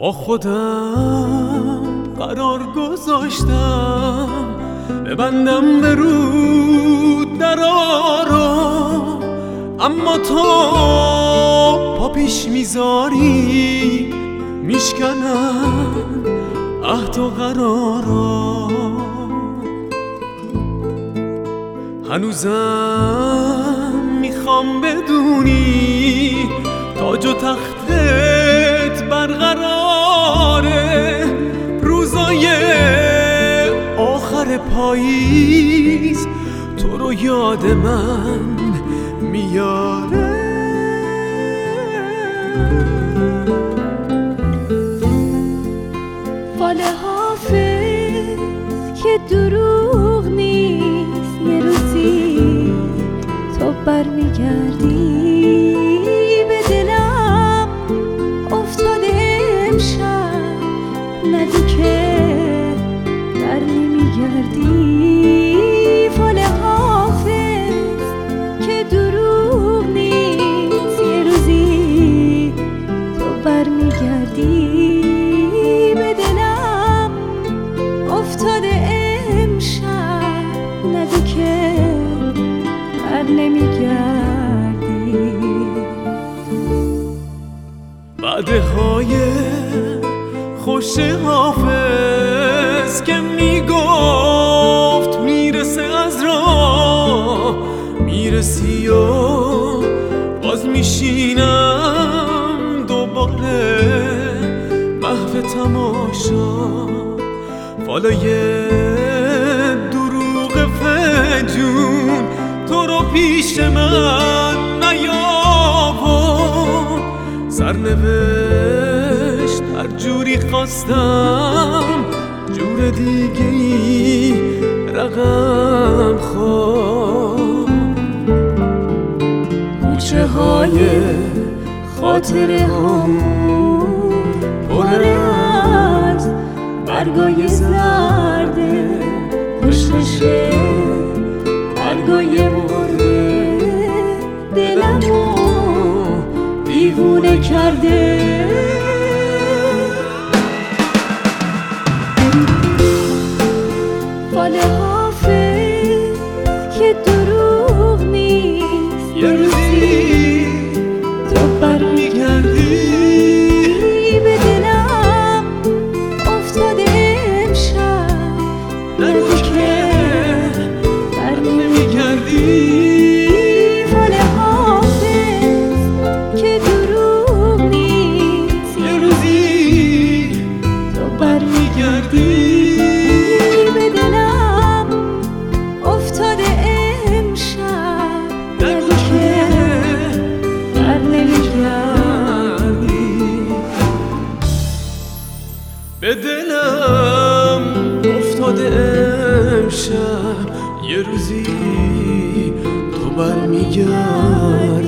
با خودم قرار گذاشتم ببندم به رود درارا، اما تو پا پیش میذاری میشکنن عهد و قرارا. هنوزم میخوام بدونی تاج و تختت برقراره، روزای آخر پاییز تو رو یاد من میاره. فال حافظ که دروغ نیست، یه روزی تو برمیگردی به دلم افتاده امشب، ندی که بر نمیگردی. فال حافظ که دروغ نیست، یه روزی تو برمیگردی به دلم افتاده امشب، ندی که بر نمیگردی. وعده های خوش حافظ که میگفت میرسه از راه میرسی و باز میشینم دوباره محو تماشا. فالای دروغ فجون تو رو پیش من نیاورد، سرنوشت هر جوری خواستم جور دیگه ای رقم خورد. کوچه های خاطره همون پر از برگای زرده، خوشنشه برگای مرده، دلمو دیوونه کرده. فال حافظ که دروغ نیست، یه روزی تو برمیگردی به دلم افتاده امشب، ندی که بر نمیگردی. فال حافظ که دروغ نیست، یه روزی تو برمیگردی به دلم افتاده امشب، ندی که بر نمیگردی. به دلم افتاده امشب، یه روزی تو برمیگردی.